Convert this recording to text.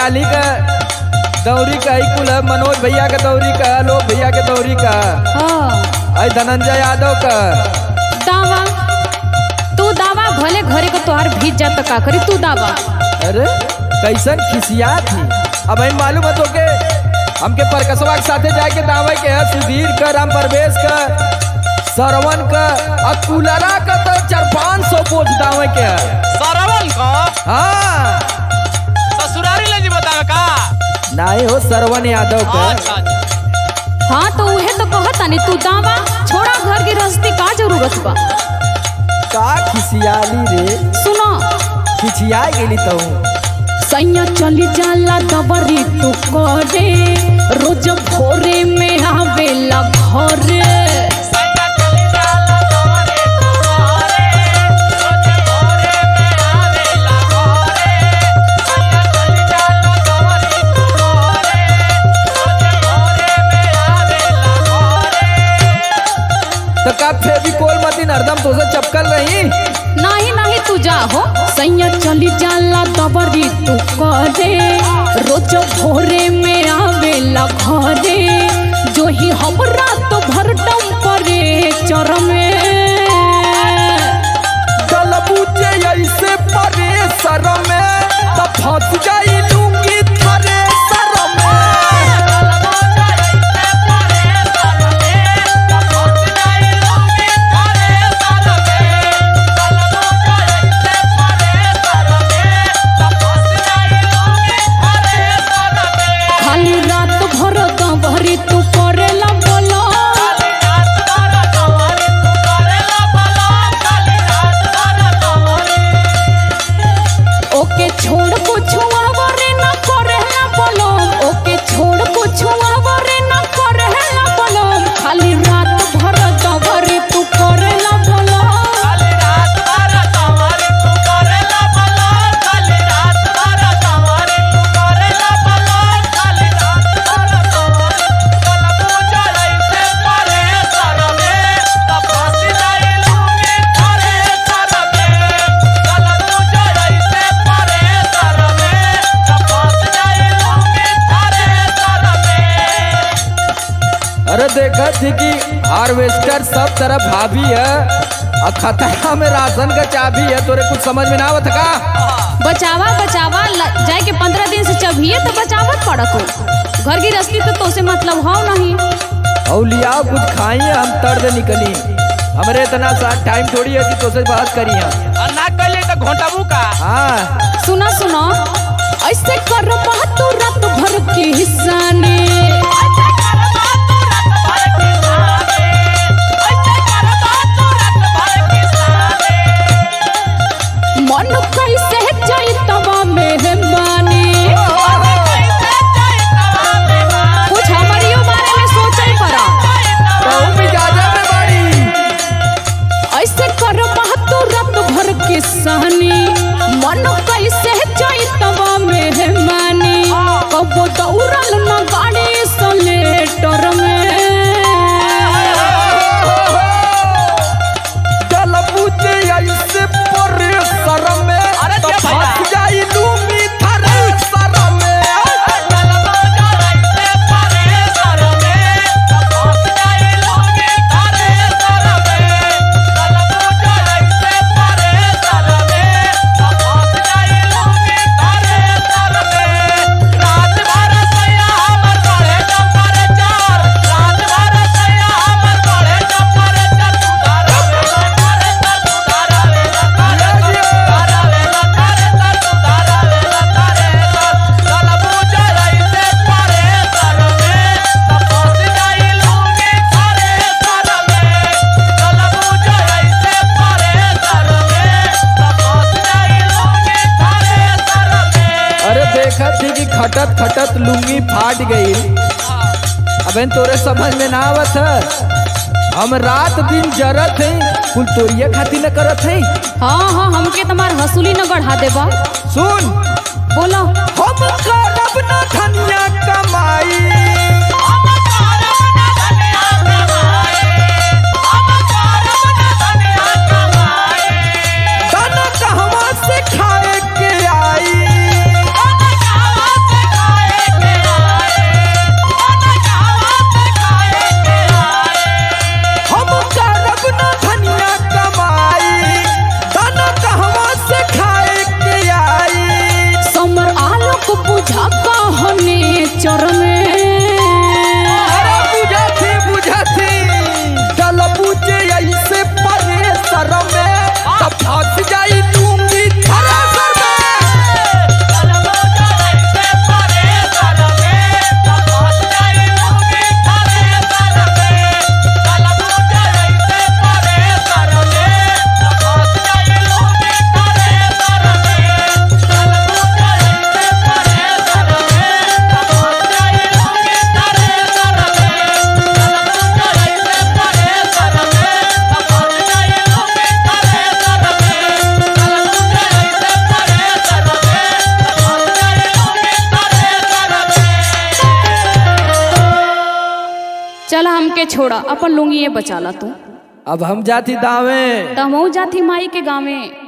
काली का दौरी का ही कुल है, मनोज भैया के दौरी का, लोक भैया के दौरी का, हाँ धनंजय यादव का दावा। तू दावा भले घरे को तोहार भीज जात का करी तू दावा। अरे कैसन खिसिया थी। अब इन मालूम है तो के हमके परकसवा के साथे जाके दावे के है सुधीर का, राम परवेश का, सरवन का और कुलरा का तो 400-500 बोझ दावे के है। सरवन को हाँ ससुरारी ले जी बतावे का नहीं हो सरवन यादव का। अच्छा हाँ तो उहे तो कहता नहीं तू दावा छोड़ा घर की रस्ती का जरूरत बा। का खिसियाली रे, सुनो खिसिया गेली तो सैया चली जाला दबरी तू करे रोज भोरे में आवेला घरे। तो का फेविकोल मतीन हरदम तो से चपकल रही। नहीं नहीं तू जा हो सैया चली जाला दबरी तू करे रोज भोरे में आवेला घरे जो ही हमरा तो भरदम परे चरमे गलबूचे ऐसे परे सर में तो फंस जाई लूंगी थरे सर में। खाली रात भर दबरी तू करेला बोलो ओके छोड़ कुछ आवरे ना करेला बोलो ओके छोड़ कुछ आवरे ना करेला बोलो खाली रात भर दबरी तू करेला बोलो। अरे देखा थी कि हार्वेस्टर सब तरफ भाभी है और खतरा में राशन का चाबी है। तोरे कुछ समझ में ना आवत का? बचावा बचावा जाए के 15 दिन से चबिए तो बचावत पड़त घर की रस्ती तो से मतलब हो नहीं। और लियाओ कुछ खाइए, हम तर्द निकली। हमरे इतना सा टाइम थोड़ी है कि तुझसे बात करी हम। ना कले तो घोटाबू का हाँ सुना सुनो ऐसे कर तू रात भर की हिस्सानी मन कैसे चैतवा मेहमानी कुछ हमारियो बारे में सोचे पड़ा ऐसे कर तू रात भर की सहनी मन कैसे चैतवा मेहमानी कब दौड़ल न गाड़ी सलेटर में ऐसे परे सर में तो फंस जाई लूंगी थरे सर में। खटत खटत लुंगी फाट गई। अबे तोरे समझ में ना आवत है। हम रात दिन जरत है कुल तोरिया खाती न करत है। हाँ हाँ हमके तुम्हार हसूली न गढ़ा देबा। सुन बोलो हम करब न धनिया कमाई से खाए के आई हमके छोड़ा, अपन लुंगिए बचाला तू। अब हम जाती दावे। तमऊ जाती माई के गाँव में।